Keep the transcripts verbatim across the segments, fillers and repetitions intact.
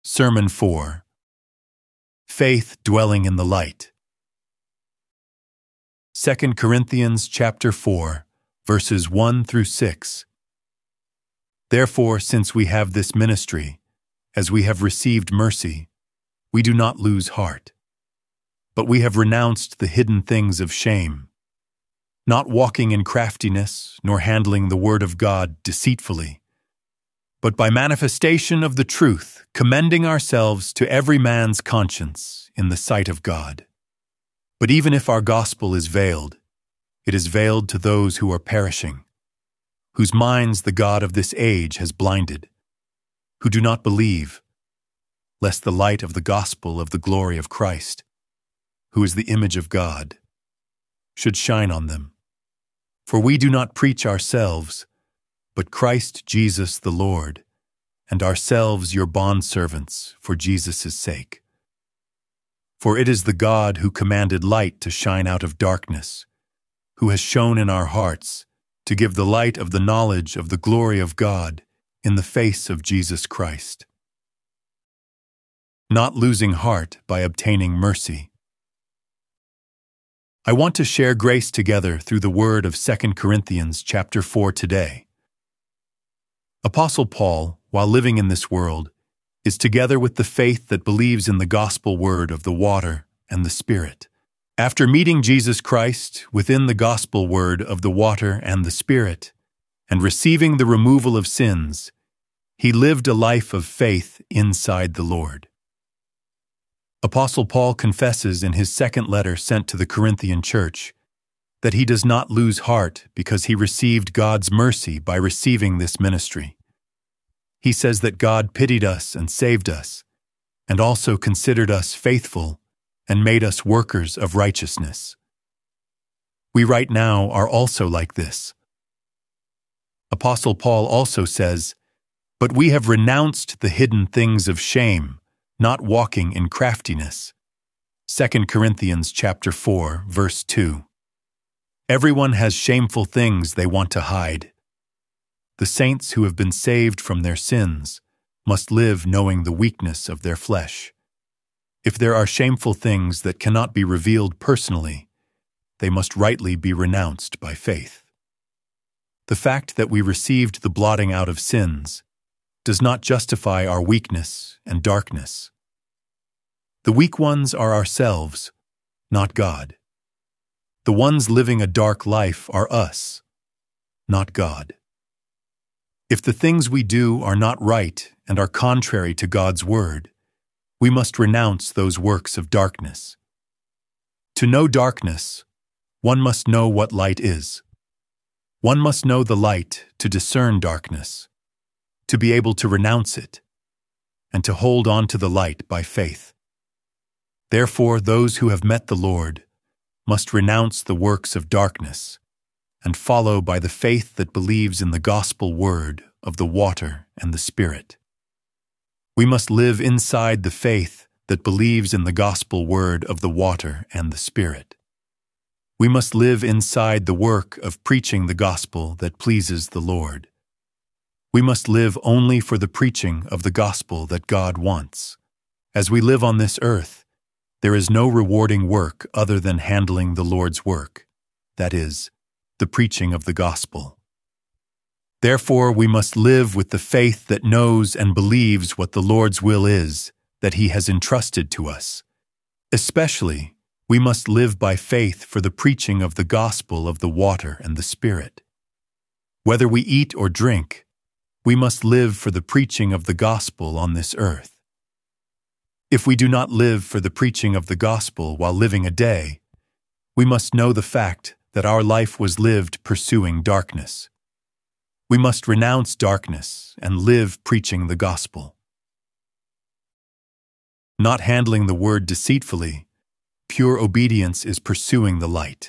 Sermon four. Faith dwelling in the light. Second Corinthians chapter four, verses one through six. Therefore, since we have this ministry, as we have received mercy, we do not lose heart. But we have renounced the hidden things of shame, not walking in craftiness, nor handling the word of God deceitfully, but by manifestation of the truth, commending ourselves to every man's conscience in the sight of God. But even if our gospel is veiled, it is veiled to those who are perishing, whose minds the God of this age has blinded, who do not believe, lest the light of the gospel of the glory of Christ, who is the image of God, should shine on them. For we do not preach ourselves, but Christ Jesus the Lord, and ourselves your bondservants for Jesus' sake. For it is the God who commanded light to shine out of darkness, who has shone in our hearts to give the light of the knowledge of the glory of God in the face of Jesus Christ. Not losing heart by obtaining mercy. I want to share grace together through the word of Second Corinthians chapter four today. Apostle Paul, while living in this world, is together with the faith that believes in the gospel word of the water and the Spirit. After meeting Jesus Christ within the gospel word of the water and the Spirit, and receiving the removal of sins, he lived a life of faith inside the Lord. Apostle Paul confesses in his second letter sent to the Corinthian church that he does not lose heart because he received God's mercy by receiving this ministry. He says that God pitied us and saved us, and also considered us faithful and made us workers of righteousness. We right now are also like this. Apostle Paul also says, "But we have renounced the hidden things of shame, not walking in craftiness." Second Corinthians chapter four, verse two. Everyone has shameful things they want to hide. The saints who have been saved from their sins must live knowing the weakness of their flesh. If there are shameful things that cannot be revealed personally, they must rightly be renounced by faith. The fact that we received the blotting out of sins does not justify our weakness and darkness. The weak ones are ourselves, not God. The ones living a dark life are us, not God. If the things we do are not right and are contrary to God's word, we must renounce those works of darkness. To know darkness, one must know what light is. One must know the light to discern darkness, to be able to renounce it, and to hold on to the light by faith. Therefore, those who have met the Lord must renounce the works of darkness and follow by the faith that believes in the gospel word of the water and the Spirit. We must live inside the faith that believes in the gospel word of the water and the Spirit. We must live inside the work of preaching the gospel that pleases the Lord. We must live only for the preaching of the gospel that God wants. As we live on this earth, there is no rewarding work other than handling the Lord's work, that is, the preaching of the gospel. Therefore, we must live with the faith that knows and believes what the Lord's will is that He has entrusted to us. Especially, we must live by faith for the preaching of the gospel of the water and the Spirit. Whether we eat or drink, we must live for the preaching of the gospel on this earth. If we do not live for the preaching of the gospel while living a day, we must know the fact that our life was lived pursuing darkness. We must renounce darkness and live preaching the gospel. Not handling the word deceitfully, pure obedience is pursuing the light.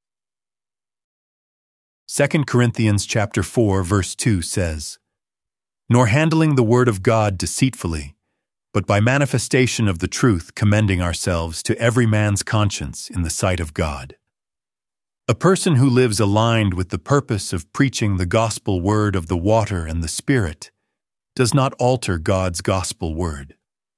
Second Corinthians chapter four, verse two says, "Nor handling the word of God deceitfully, but by manifestation of the truth commending ourselves to every man's conscience in the sight of God." A person who lives aligned with the purpose of preaching the gospel word of the water and the Spirit does not alter God's gospel word.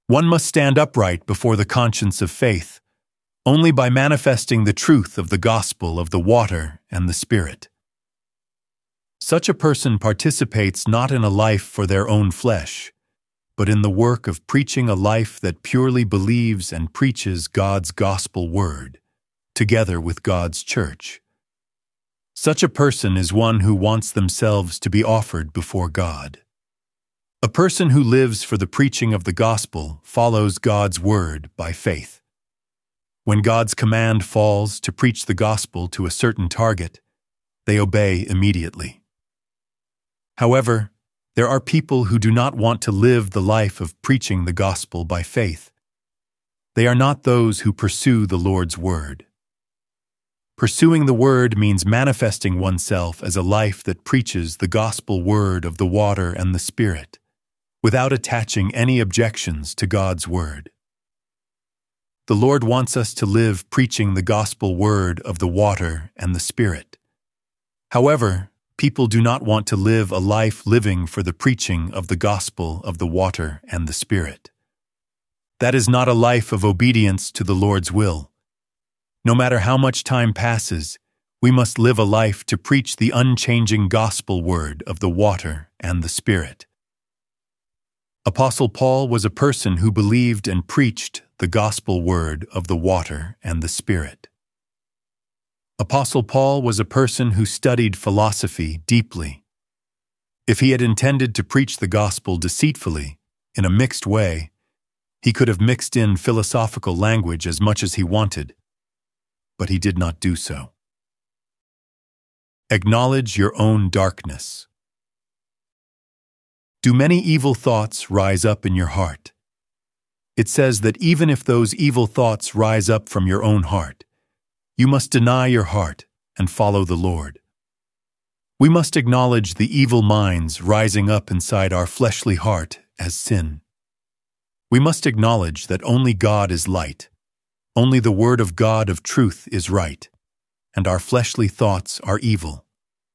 One must stand upright before the conscience of faith, only by manifesting the truth of the gospel of the water and the Spirit. Such a person participates not in a life for their own flesh, but in the work of preaching a life that purely believes and preaches God's gospel word, together with God's church. Such a person is one who wants themselves to be offered before God. A person who lives for the preaching of the gospel follows God's word by faith. When God's command falls to preach the gospel to a certain target, they obey immediately. However, there are people who do not want to live the life of preaching the gospel by faith. They are not those who pursue the Lord's word. Pursuing the word means manifesting oneself as a life that preaches the gospel word of the water and the Spirit, without attaching any objections to God's word. The Lord wants us to live preaching the gospel word of the water and the Spirit. However, people do not want to live a life living for the preaching of the gospel of the water and the Spirit. That is not a life of obedience to the Lord's will. No matter how much time passes, we must live a life to preach the unchanging gospel word of the water and the Spirit. Apostle Paul was a person who believed and preached the gospel word of the water and the Spirit. Apostle Paul was a person who studied philosophy deeply. If he had intended to preach the gospel deceitfully, in a mixed way, he could have mixed in philosophical language as much as he wanted, but he did not do so. Acknowledge your own darkness. Do many evil thoughts rise up in your heart? It says that even if those evil thoughts rise up from your own heart, you must deny your heart and follow the Lord. We must acknowledge the evil minds rising up inside our fleshly heart as sin. We must acknowledge that only God is light, only the word of God of truth is right, and our fleshly thoughts are evil.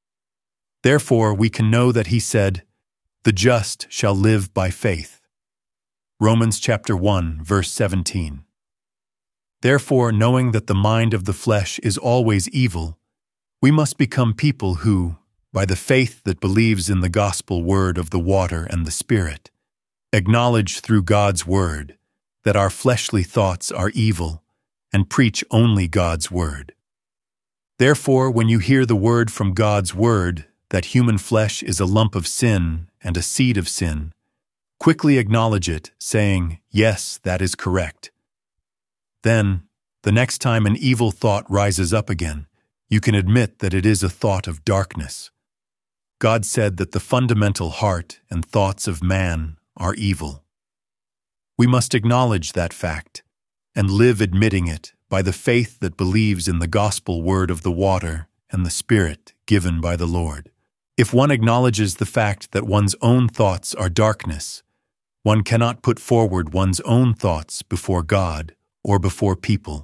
Therefore, we can know that he said, "The just shall live by faith." Romans chapter one, verse seventeen. Therefore, knowing that the mind of the flesh is always evil, we must become people who, by the faith that believes in the gospel word of the water and the Spirit, acknowledge through God's word that our fleshly thoughts are evil and preach only God's word. Therefore, when you hear the word from God's word that human flesh is a lump of sin and a seed of sin, quickly acknowledge it, saying, "Yes, that is correct." Then, the next time an evil thought rises up again, you can admit that it is a thought of darkness. God said that the fundamental heart and thoughts of man are evil. We must acknowledge that fact and live admitting it by the faith that believes in the gospel word of the water and the Spirit given by the Lord. If one acknowledges the fact that one's own thoughts are darkness, one cannot put forward one's own thoughts before God or before people.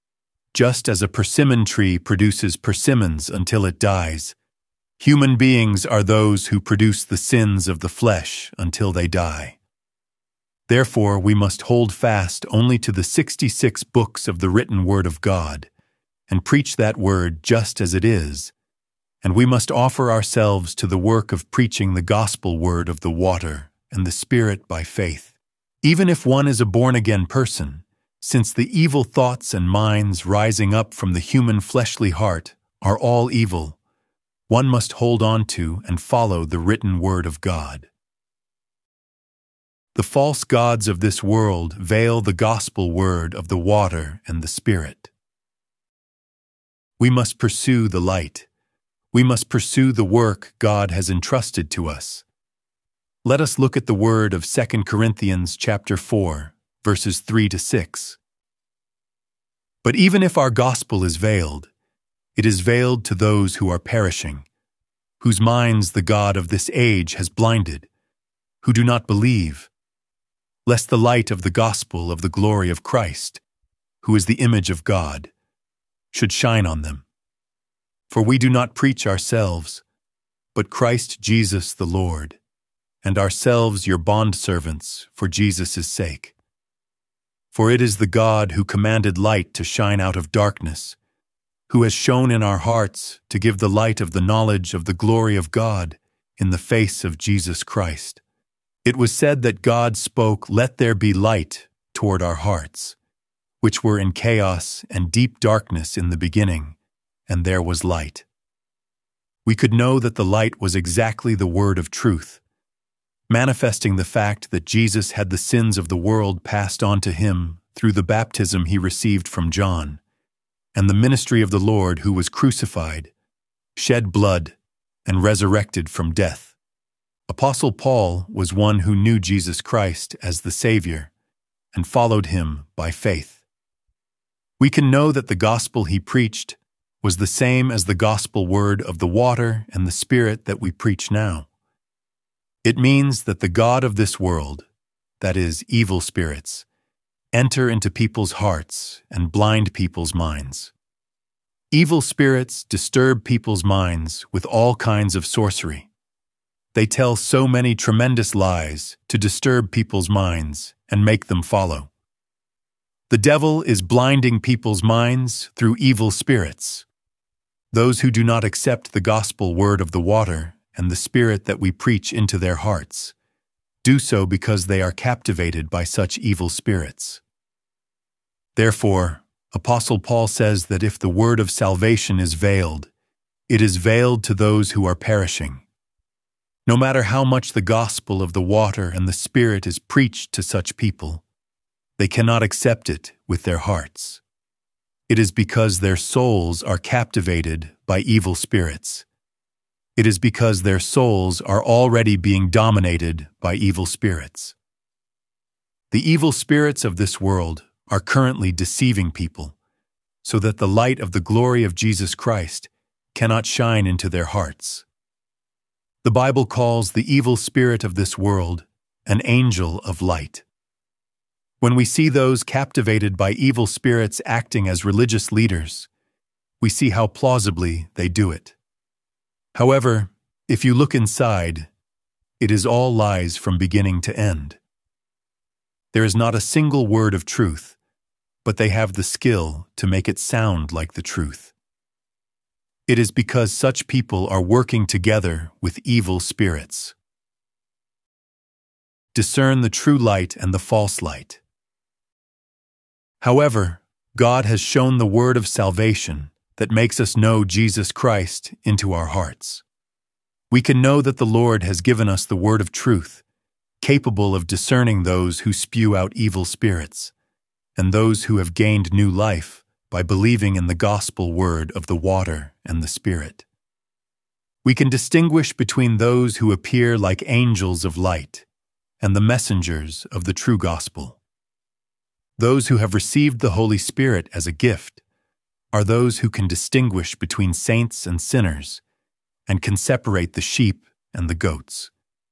Just as a persimmon tree produces persimmons until it dies, human beings are those who produce the sins of the flesh until they die. Therefore, we must hold fast only to the sixty-six books of the written word of God and preach that word just as it is, and we must offer ourselves to the work of preaching the gospel word of the water and the Spirit by faith. Even if one is a born-again person, since the evil thoughts and minds rising up from the human fleshly heart are all evil, one must hold on to and follow the written word of God. The false gods of this world veil the gospel word of the water and the Spirit. We must pursue the light. We must pursue the work God has entrusted to us. Let us look at the word of Second Corinthians chapter four, verses three to six. But even if our gospel is veiled, it is veiled to those who are perishing, whose minds the God of this age has blinded, who do not believe, lest the light of the gospel of the glory of Christ, who is the image of God, should shine on them. For we do not preach ourselves, but Christ Jesus the Lord, and ourselves your bondservants for Jesus' sake. For it is the God who commanded light to shine out of darkness, who has shone in our hearts to give the light of the knowledge of the glory of God in the face of Jesus Christ. It was said that God spoke, "Let there be light," toward our hearts, which were in chaos and deep darkness in the beginning, and there was light. We could know that the light was exactly the word of truth, manifesting the fact that Jesus had the sins of the world passed on to him through the baptism he received from John, and the ministry of the Lord who was crucified, shed blood, and resurrected from death. Apostle Paul was one who knew Jesus Christ as the Savior and followed him by faith. We can know that the gospel he preached was the same as the gospel word of the water and the Spirit that we preach now. It means that the God of this world, that is, evil spirits, enter into people's hearts and blind people's minds. Evil spirits disturb people's minds with all kinds of sorcery. They tell so many tremendous lies to disturb people's minds and make them follow. The devil is blinding people's minds through evil spirits. Those who do not accept the gospel word of the water and the Spirit that we preach into their hearts do so because they are captivated by such evil spirits. Therefore, Apostle Paul says that if the word of salvation is veiled, it is veiled to those who are perishing. No matter how much the gospel of the water and the Spirit is preached to such people, they cannot accept it with their hearts. It is because their souls are captivated by evil spirits. It is because their souls are already being dominated by evil spirits. The evil spirits of this world are currently deceiving people, so that the light of the glory of Jesus Christ cannot shine into their hearts. The Bible calls the evil spirit of this world an angel of light. When we see those captivated by evil spirits acting as religious leaders, we see how plausibly they do it. However, if you look inside, it is all lies from beginning to end. There is not a single word of truth, but they have the skill to make it sound like the truth. It is because such people are working together with evil spirits. Discern the true light and the false light. However, God has shown the word of salvation that makes us know Jesus Christ into our hearts. We can know that the Lord has given us the word of truth, capable of discerning those who spew out evil spirits, and those who have gained new life by believing in the gospel word of the water and the Spirit. We can distinguish between those who appear like angels of light and the messengers of the true gospel. Those who have received the Holy Spirit as a gift are those who can distinguish between saints and sinners and can separate the sheep and the goats.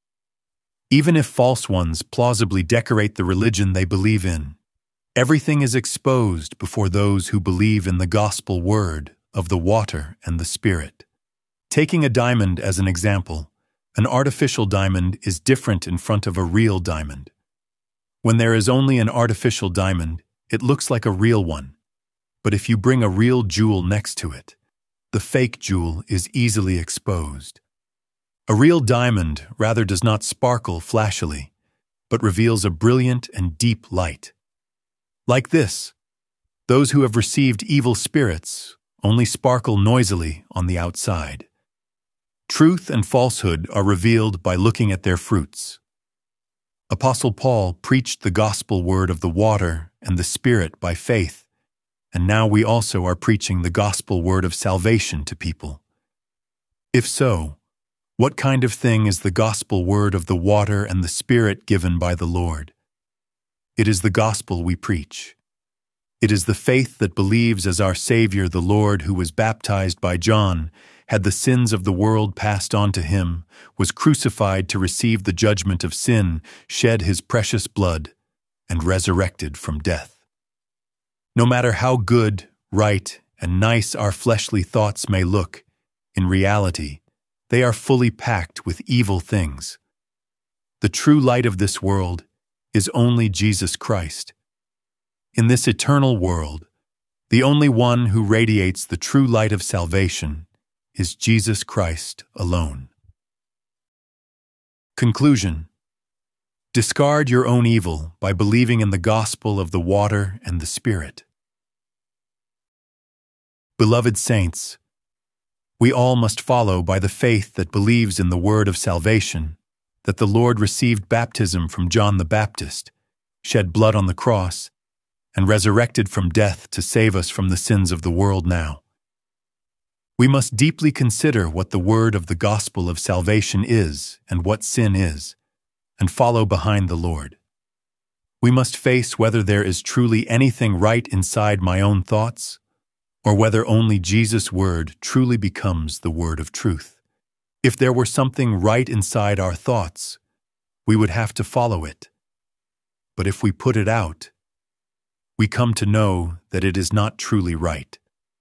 Even if false ones plausibly decorate the religion they believe in, everything is exposed before those who believe in the gospel word of the water and the Spirit. Taking a diamond as an example, an artificial diamond is different in front of a real diamond. When there is only an artificial diamond, it looks like a real one. But if you bring a real jewel next to it, the fake jewel is easily exposed. A real diamond rather does not sparkle flashily, but reveals a brilliant and deep light. Like this, those who have received evil spirits only sparkle noisily on the outside. Truth and falsehood are revealed by looking at their fruits. Apostle Paul preached the gospel word of the water and the Spirit by faith, and now we also are preaching the gospel word of salvation to people. If so, what kind of thing is the gospel word of the water and the Spirit given by the Lord? It is the gospel we preach. It is the faith that believes as our Savior the Lord, who was baptized by John, had the sins of the world passed on to him, was crucified to receive the judgment of sin, shed his precious blood, and resurrected from death. No matter how good, right, and nice our fleshly thoughts may look, in reality, they are fully packed with evil things. The true light of this world is only Jesus Christ. In this eternal world, the only one who radiates the true light of salvation is Jesus Christ alone. Conclusion. Discard your own evil by believing in the gospel of the water and the Spirit. Beloved saints, we all must follow by the faith that believes in the word of salvation, that the Lord received baptism from John the Baptist, shed blood on the cross, and resurrected from death to save us from the sins of the world now. We must deeply consider what the word of the gospel of salvation is and what sin is, and follow behind the Lord. We must face whether there is truly anything right inside my own thoughts, or whether only Jesus' word truly becomes the word of truth. If there were something right inside our thoughts, we would have to follow it. But if we put it out, we come to know that it is not truly right.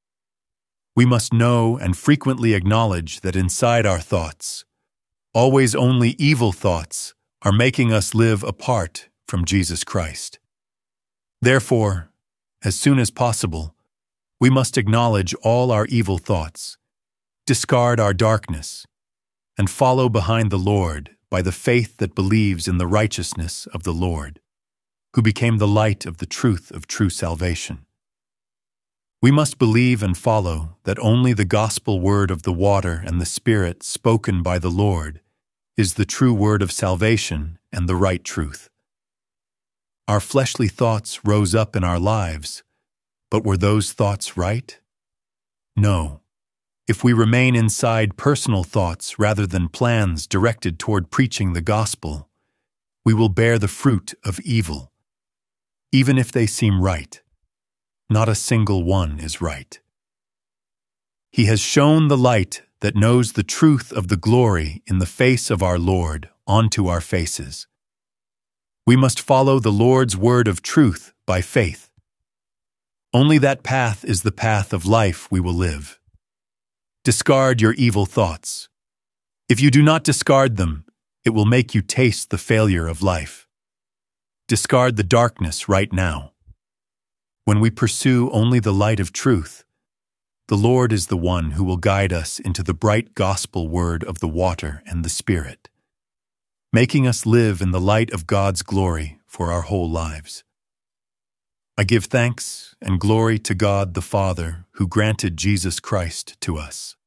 We must know and frequently acknowledge that inside our thoughts, always only evil thoughts are making us live apart from Jesus Christ. Therefore, as soon as possible, we must acknowledge all our evil thoughts, discard our darkness, and follow behind the Lord by the faith that believes in the righteousness of the Lord, who became the light of the truth of true salvation. We must believe and follow that only the gospel word of the water and the Spirit spoken by the Lord is the true word of salvation and the right truth. Our fleshly thoughts rose up in our lives, but were those thoughts right? No. If we remain inside personal thoughts rather than plans directed toward preaching the gospel, we will bear the fruit of evil. Even if they seem right, not a single one is right. He has shown the light that knows the truth of the glory in the face of our Lord onto our faces. We must follow the Lord's word of truth by faith. Only that path is the path of life we will live. Discard your evil thoughts. If you do not discard them, it will make you taste the failure of life. Discard the darkness right now. When we pursue only the light of truth, the Lord is the one who will guide us into the bright gospel word of the water and the Spirit, making us live in the light of God's glory for our whole lives. I give thanks and glory to God the Father who granted Jesus Christ to us.